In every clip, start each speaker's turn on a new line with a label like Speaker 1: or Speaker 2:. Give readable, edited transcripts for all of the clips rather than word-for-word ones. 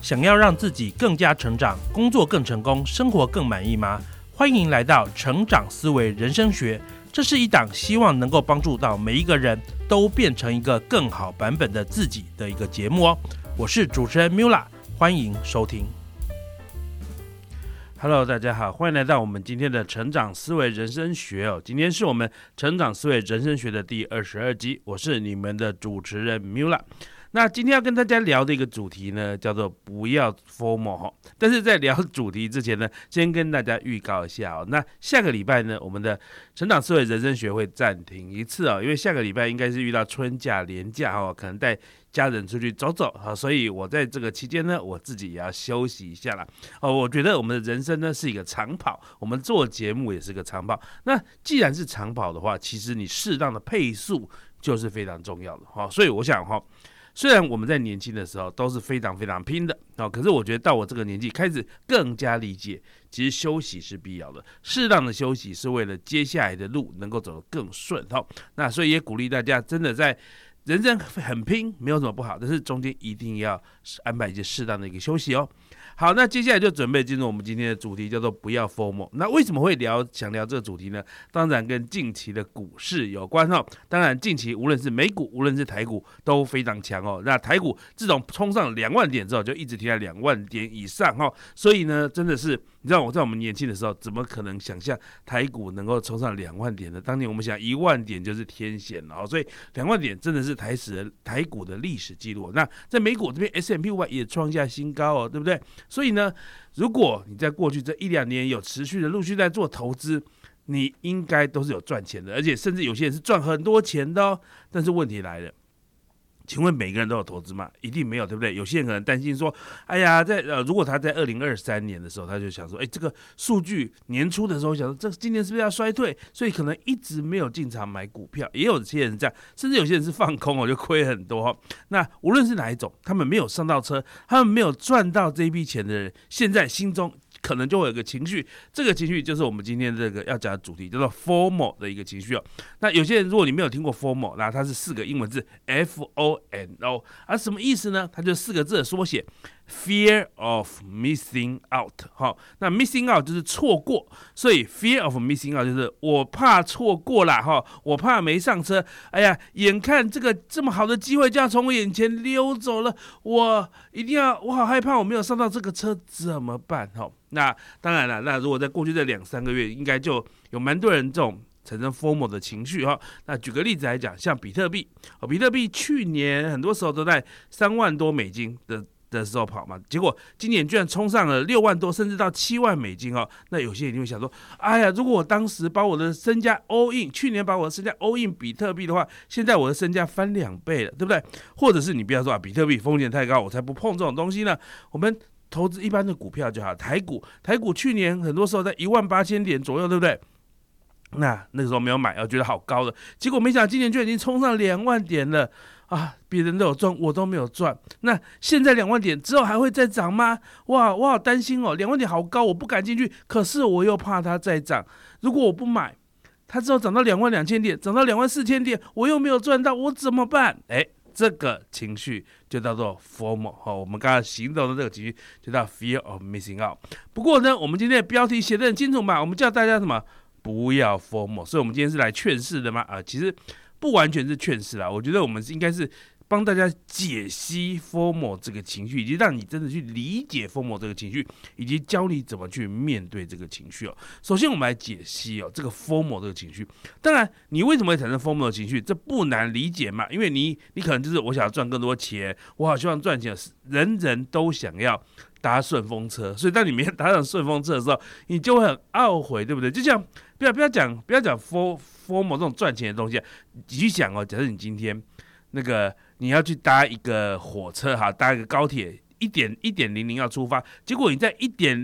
Speaker 1: 想要让自己更加成长，工作更成功，生活更满意吗？欢迎来到成长思维人生学，这是一档希望能够帮助到每一个人都变成一个更好版本的自己的一个节目哦。我是主持人 Mula， 欢迎收听。Hello， 大家好，欢迎来到我们今天的成长思维人生学哦。今天是我们成长思维人生学的第22集，我是你们的主持人 Mula。那今天要跟大家聊的一个主题呢，叫做不要 FOMO 但是在聊主题之前呢，先跟大家预告一下哦。那下个礼拜呢，我们的成长思维人生学会暂停一次哦，因为下个礼拜应该是遇到春假连假哦，可能带家人出去走走啊，所以我在这个期间呢，我自己也要休息一下啦。我觉得我们的人生呢是一个长跑，我们做节目也是个长跑。那既然是长跑的话，其实你适当的配速就是非常重要的哈。所以我想哈。虽然我们在年轻的时候都是非常非常拼的可是我觉得到我这个年纪开始更加理解，其实休息是必要的，适当的休息是为了接下来的路能够走得更顺那所以也鼓励大家真的在人生很拼，没有什么不好，但是中间一定要安排一些适当的一个休息哦。好，那接下来就准备进入我们今天的主题，叫做不要 FOMO。那为什么会想聊这个主题呢？当然跟近期的股市有关当然近期无论是美股，无论是台股都非常强那台股自从冲上2万点之后，就一直停在2万点以上所以呢，真的是你知道我在我们年轻的时候，怎么可能想象台股能够冲上2万点呢？当年我们想1万点就是天险了所以2万点真的是台股的历史记录。那在美股这边 S&P 500也创下新高对不对？所以呢，如果你在过去这1-2年有持续的陆续在做投资，你应该都是有赚钱的，而且甚至有些人是赚很多钱的但是问题来了，请问每个人都有投资吗？一定没有，对不对？有些人可能担心说，哎呀，如果他在2023年的时候，他就想说，这个数据年初的时候想说，这今年是不是要衰退？所以可能一直没有进场买股票。也有些人这样，甚至有些人是放空就亏很多那无论是哪一种，他们没有上到车，他们没有赚到这一笔钱的人，现在心中可能就会有一个情绪，这个情绪就是我们今天这个要讲的主题，叫做 FOMO 的一个情绪那有些人如果你没有听过 FOMO， 那它是4个英文字 FOMO， 什么意思呢？它就4个字的缩写 Fear of missing out 那 missing out 就是错过，所以 Fear of missing out 就是我怕错过啦我怕没上车，眼看这个这么好的机会就要从我眼前溜走了，我好害怕我没有上到这个车怎么办那当然了，那如果在过去这2-3个月，应该就有蛮多人这种产生 FOMO 的情绪那举个例子来讲，像比特币比特币去年很多时候都在3万多美金的时候跑嘛，结果今年居然冲上了6万多，甚至到7万美金那有些人就会想说，如果我当时把我的身家 all in， 去年把我的身家 all in 比特币的话，现在我的身家翻2倍了，对不对？或者是你不要说比特币风险太高，我才不碰这种东西呢。我们投资一般的股票就好，台股去年很多时候在18000点左右，对不对？那个时候没有买，我觉得好高的，结果没想到今年就已经冲上2万点了别人都有赚，我都没有赚。那现在2万点之后还会再涨吗？哇，我好担心2万点好高，我不敢进去，可是我又怕它再涨。如果我不买，它之后涨到22000点，涨到24000点，我又没有赚到，我怎么办？这个情绪就叫做 FOMO 我们刚刚形容的这个情绪就叫 Fear of missing out。不过呢，我们今天的标题写得很清楚嘛，我们叫大家什么？不要 FOMO。所以我们今天是来劝世的吗？其实不完全是劝世啦，我觉得我们应该是帮大家解析 FOMO 这个情绪，以及让你真的去理解 FOMO 这个情绪，以及教你怎么去面对这个情绪首先我们来解析这个 FOMO 这个情绪。当然你为什么会产生 FOMO 的情绪，这不难理解嘛，因为你可能就是我想要赚更多钱，我好希望赚钱，人人都想要搭顺风车，所以当你没搭上顺风车的时候，你就会很懊悔，对不对？就像不要讲 FOMO 这种赚钱的东西你去想假设你今天那个你要去搭一个火车搭一个高铁1:00要出发，结果你在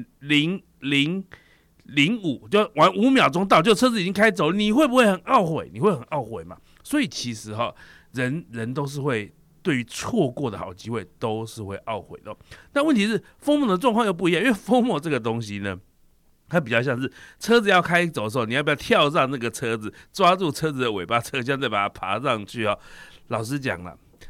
Speaker 1: 1:0005就玩5秒钟到，就车子已经开走了，你会不会很懊悔？你会很懊悔嘛？所以其实人都是会对于错过的好机会都是会懊悔的但问题是 FOMO 的状况又不一样，因为 FOMO 这个东西呢，它比较像是车子要开走的时候，你要不要跳上那个车子，抓住车子的尾巴，车厢再把它爬上去老实讲了，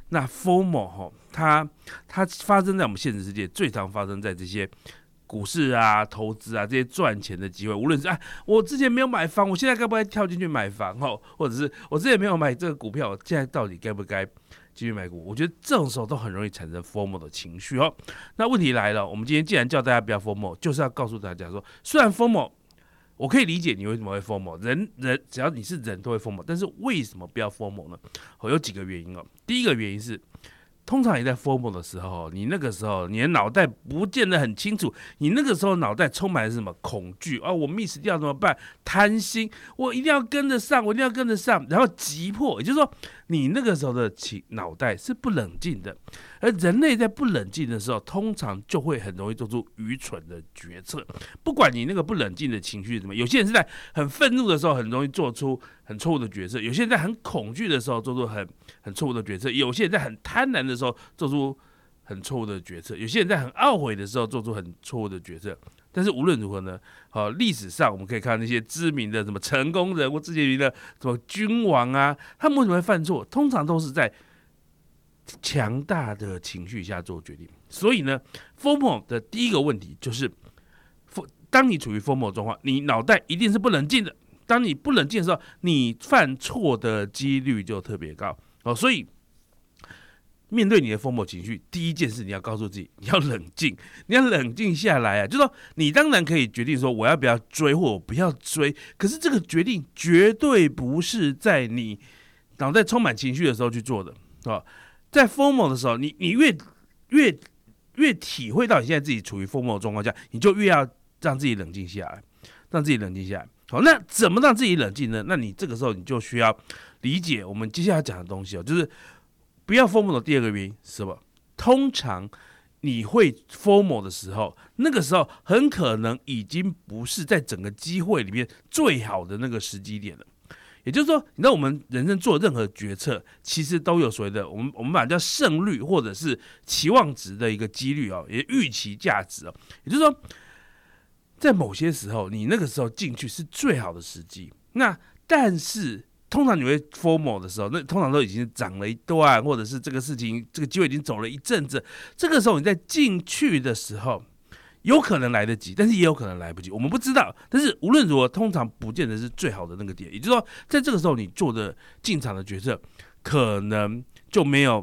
Speaker 1: 那 FOMO 它发生在我们现实世界，最常发生在这些股市啊、投资啊这些赚钱的机会。无论是我之前没有买房，我现在该不该跳进去买房？或者是我之前没有买这个股票，我现在到底该不该继续买股？我觉得这种时候都很容易产生 FOMO 的情绪哦。那问题来了，我们今天既然叫大家不要 FOMO， 就是要告诉大家说，虽然 FOMO， 我可以理解你为什么会 FOMO， 人只要你是人都会 FOMO， 但是为什么不要 FOMO 呢？有几个原因哦。第一个原因是，通常你在 FOMO 的时候，你那个时候你的脑袋不见得很清楚，你那个时候脑袋充满了什么恐惧我 miss 掉怎么办？贪心，我一定要跟得上，然后急迫，也就是说，你那个时候的脑袋是不冷静的，而人类在不冷静的时候，通常就会很容易做出愚蠢的决策。不管你那个不冷静的情绪是什么，有些人是在很愤怒的时候很容易做出很错误的决策，有些人在很恐惧的时候做出很错误的决策，有些人在很贪婪的时候做出很错误的决策，有些人在很懊悔的时候做出很错误的决策。但是无论如何呢，历史上我们可以看到那些知名的什么成功人物，之前的什么君王啊，他们为什么会犯错？通常都是在强大的情绪下做决定。所以呢 ，FOMO 的第一个问题就是，当你处于 FOMO 状况，你脑袋一定是不冷静的。当你不冷静的时候，你犯错的几率就特别高。所以面对你的 FOMO 情绪，第一件事你要告诉自己，你要冷静，你要冷静下来就是说，你当然可以决定说我要不要追或我不要追，可是这个决定绝对不是在你脑袋充满情绪的时候去做的。在 FOMO 的时候，你越体会到你现在自己处于 FOMO 的状况下，你就越要让自己冷静下来，好，那怎么让自己冷静呢？那你这个时候你就需要理解我们接下来讲的东西就是不要 FOMO 的第二个原因是什么？通常你会 FOMO 的时候，那个时候很可能已经不是在整个机会里面最好的那个时机点了。也就是说，你知道我们人生做任何决策，其实都有所谓的我们把它叫胜率或者是期望值的一个几率也预期价值也就是说，在某些时候，你那个时候进去是最好的时机。但是通常你会 FOMO 的时候，那通常都已经涨了一段，或者是这个事情这个机会已经走了一阵子。这个时候你在进去的时候，有可能来得及，但是也有可能来不及，我们不知道。但是无论如何，通常不见得是最好的那个点。也就是说，在这个时候你做的进场的决策，可能就没有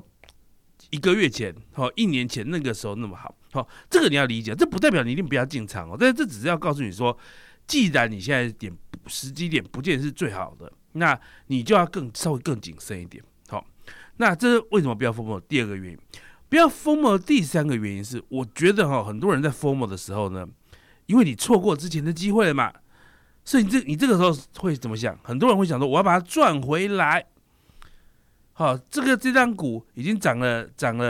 Speaker 1: 1个月前、1年前那个时候那么好。这个你要理解，这不代表你一定不要进场但是这只是要告诉你说，既然你现在时机点不见得是最好的，那你就要稍微更谨慎一点。那这是为什么不要 FOMO 第二个原因。不要 FOMO 的第三个原因是，我觉得很多人在 FOMO 的时候呢，因为你错过之前的机会了嘛，所以你这个时候会怎么想？很多人会想说，我要把它赚回来。这张股已经涨了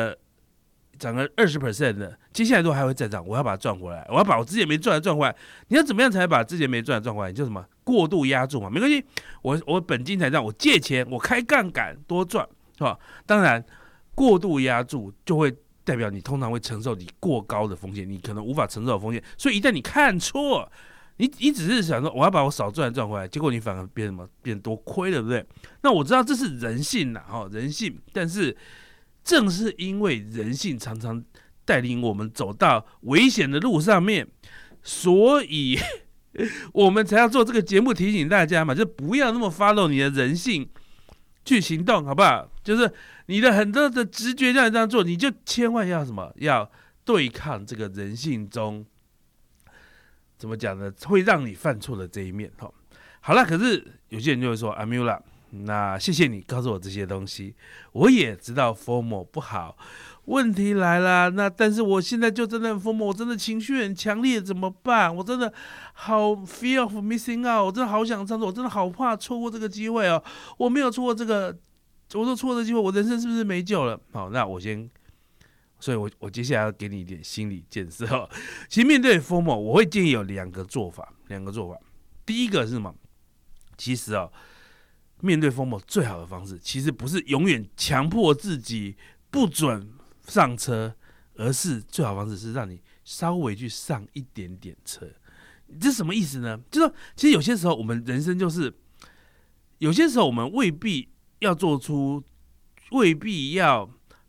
Speaker 1: 20% 了，接下来都还会再涨，我要把它赚回来，我要把我之前没赚的赚回来。你要怎么样才把之前没赚的赚回来？你就什么过度压住嘛，没关系，我本金才赚，我借钱，我开杠杆多赚，当然过度压住就会代表你通常会承受你过高的风险，你可能无法承受的风险。所以一旦你看错，你只是想说我要把我少赚的赚回来，结果你反而变多亏了，对不对？那我知道这是人性人性，但是正是因为人性常常带领我们走到危险的路上面，所以我们才要做这个节目提醒大家嘛，就不要那么 follow 你的人性去行动，好不好？就是你的很多的直觉让你这样做，你就千万要什么？要对抗这个人性中怎么讲呢？会让你犯错的这一面。好了，可是有些人就会说阿 Mula， 那谢谢你告诉我这些东西，我也知道 FOMO 不好。问题来了，但是我现在就真的很 FOMO， 我真的情绪很强烈，怎么办？我真的好 fear of missing out， 我真的好想上车，我真的好怕错过这个机会我没有错过这个，我都错过这个机会，我人生是不是没救了？好，那所以我接下来要给你一点心理建设其实面对 FOMO， 我会建议有两个做法。第一个是什么？其实面对 FOMO 最好的方式，其实不是永远强迫自己不准上车，而是最好的方式是让你稍微去上一点点车。这是什么意思呢？就是说，其实有些时候我们人生有些时候我们未必要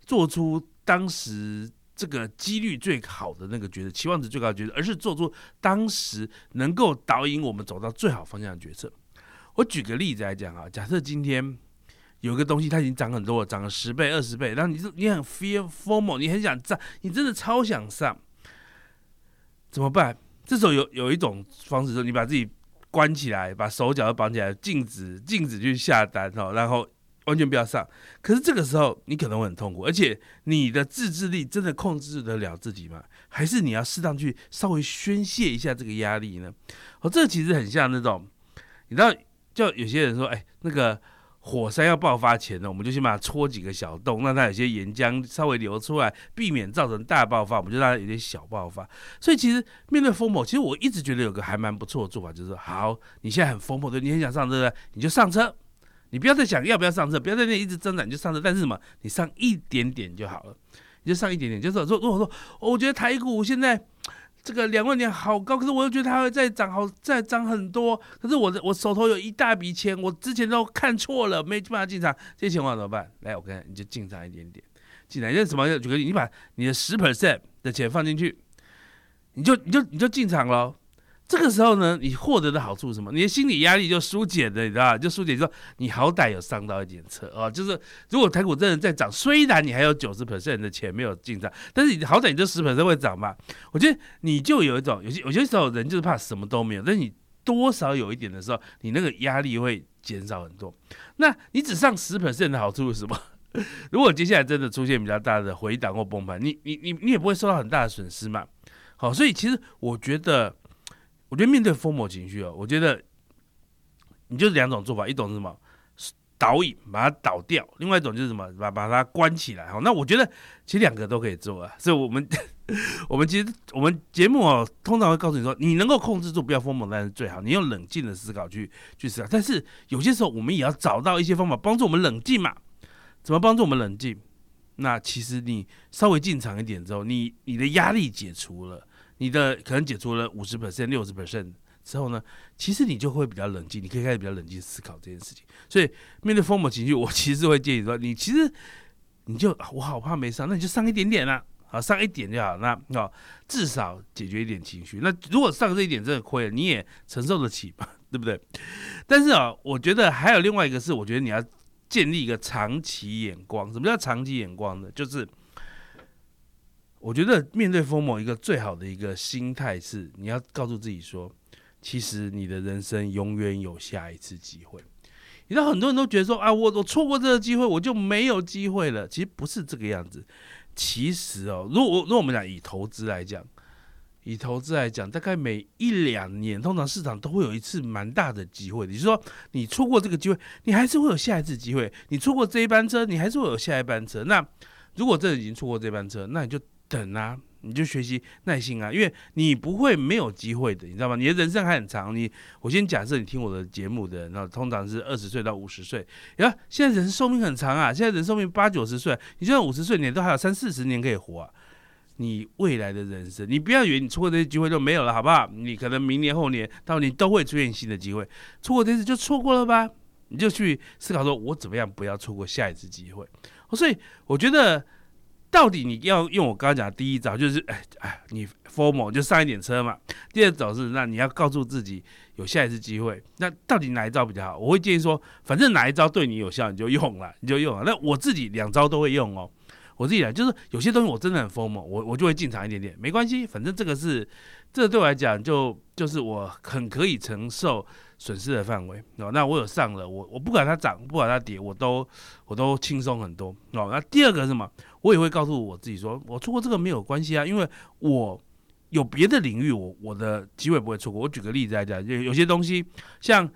Speaker 1: 做出当时这个几率最好的那个决策，期望值最高的决策，而是做出当时能够导引我们走到最好方向的决策。我举个例子来讲啊，假设今天有一个东西它已经涨很多了，涨了10倍、20倍，然后你很 FOMO， 你很想上，你真的超想上，怎么办？这时候有一种方式，就是你把自己关起来，把手脚都绑起来，禁止去下单，然后完全不要上。可是这个时候你可能会很痛苦，而且你的自制力真的控制得了自己吗？还是你要适当去稍微宣泄一下这个压力呢？这其实很像那种，你知道，就有些人说，那个火山要爆发前呢，我们就先把它戳几个小洞，让它有些岩浆稍微流出来，避免造成大爆发，我们就让它有点小爆发。所以其实面对FOMO，其实我一直觉得有个还蛮不错的做法，就是说，好，你现在很FOMO，对，你很想上车，对不对？你就上车，你不要再想要不要上车，不要在那里一直挣扎，你就上车。但是什么？你上一点点就好了，你就上一点点。就是说，如果说，我觉得台股现在这个2万点好高，可是我又觉得它会再涨很多。可是我手头有一大笔钱，我之前都看错了，没办法进场，这些情况怎么办？来，我跟你讲，你就进场一点点，进来。因为什么？举个例，你把你的10% 的钱放进去，你就进场了。这个时候呢，你获得的好处是什么？你的心理压力就疏解的，你知道吧？就疏解说，你好歹有上到一点车哦。就是如果台股真的在涨，虽然你还有90% 的钱没有进场，但是你好歹你这10% 会涨嘛。我觉得你就有一种有些时候人就是怕什么都没有，但是你多少有一点的时候，你那个压力会减少很多。那你只上10% 的好处是什么？如果接下来真的出现比较大的回档或崩盘，你也不会受到很大的损失嘛。好，所以其实我觉得面对FOMO情绪我觉得你就是2种做法，一种是什么？导引，把它导掉；另外一种就是什么？把它关起来。好，那我觉得其实2个都可以做啊。所以我们其实我们节目通常会告诉你说，你能够控制住不要FOMO，当然是最好。你用冷静的思考去思考，但是有些时候我们也要找到一些方法帮助我们冷静嘛。怎么帮助我们冷静？那其实你稍微进场一点之后，你的压力解除了。你的可能解除了50% 60% 之后呢，其实你就会比较冷静，你可以开始比较冷静思考这件事情。所以面对FOMO情绪，我其实会建议说，你其实你就我好怕没上，那你就上一点点啦，好，上一点就好，那至少解决一点情绪。那如果上这一点真的亏了，你也承受得起嘛，对不对？但是我觉得还有另外一个是，我觉得你要建立一个长期眼光。什么叫长期眼光呢？就是我觉得面对FOMO一个最好的一个心态是，你要告诉自己说，其实你的人生永远有下一次机会。你知道很多人都觉得说，我错过这个机会，我就没有机会了。其实不是这个样子。其实如果我们讲以投资来讲，大概每1-2年，通常市场都会有一次蛮大的机会。也就是说，你错过这个机会，你还是会有下一次机会；你错过这一班车，你还是会有下一班车。那如果真的已经错过这班车，那你就等啊，你就学习耐心啊，因为你不会没有机会的，你知道吗？你的人生还很长。我先假设你听我的节目的，然后通常是20岁到50岁，现在人寿命很长啊，现在人寿命80-90岁，你就算50岁，你都还有30-40年可以活啊。你未来的人生，你不要以为你错过这些机会就没有了，好不好？你可能明年后年到你都会出现新的机会，错过这次就错过了吧，你就去思考说，我怎么样不要错过下一次机会。所以我觉得，到底你要用我刚刚讲的第一招，就是你 FOMO 就上一点车嘛。第二招是，那你要告诉自己有下一次机会。那到底哪一招比较好？我会建议说，反正哪一招对你有效，你就用了。那我自己2招都会用哦。我自己就是有些东西我真的很FOMO，我就会进场一点点，没关系，反正这个对我来讲就是我很可以承受损失的范围。那我有上了，我不管它涨，不管它跌，我都轻松很多。那第二个是什么？我也会告诉我自己说，我错过这个没有关系啊，因为我有别的领域，我的机会不会错过。我举个例子来讲，有些东西像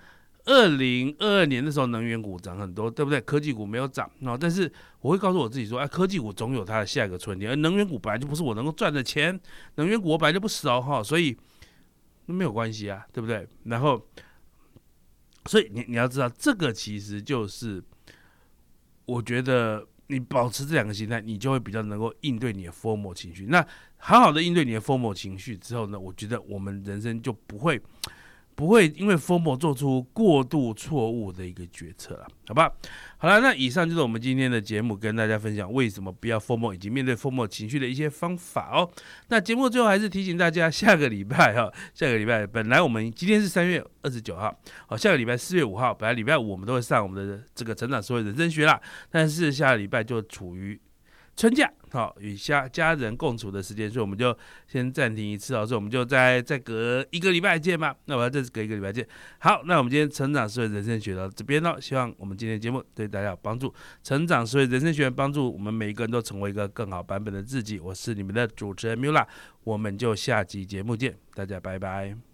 Speaker 1: 2022年的时候，能源股涨很多，对不对？科技股没有涨，但是我会告诉我自己说，科技股总有它的下一个春天，而能源股本来就不是我能够赚的钱，能源股我本来就不熟所以没有关系啊，对不对？然后，所以你要知道，这个其实就是我觉得你保持这2个心态，你就会比较能够应对你的 FOMO 情绪。那好好的应对你的 FOMO 情绪之后呢，我觉得我们人生就不会不会因为 FOMO 做出过度错误的一个决策了，好吧？好了，那以上就是我们今天的节目，跟大家分享为什么不要 FOMO 以及面对 FOMO 情绪的一些方法哦。那节目最后还是提醒大家，下个礼拜本来我们今天是3月29号，下个礼拜4月5号，本来礼拜五我们都会上我们的这个成长思维人生学啦，但是下个礼拜就处于春假，与家人共处的时间，所以我们就先暂停一次所以我们就再隔1个礼拜见吧。那我要再隔1个礼拜见。好，那我们今天成长思维人生学到这边希望我们今天的节目对大家有帮助。成长思维人生学帮助我们每一个人都成为一个更好版本的自己。我是你们的主持人 Mula， 我们就下集节目见，大家拜拜。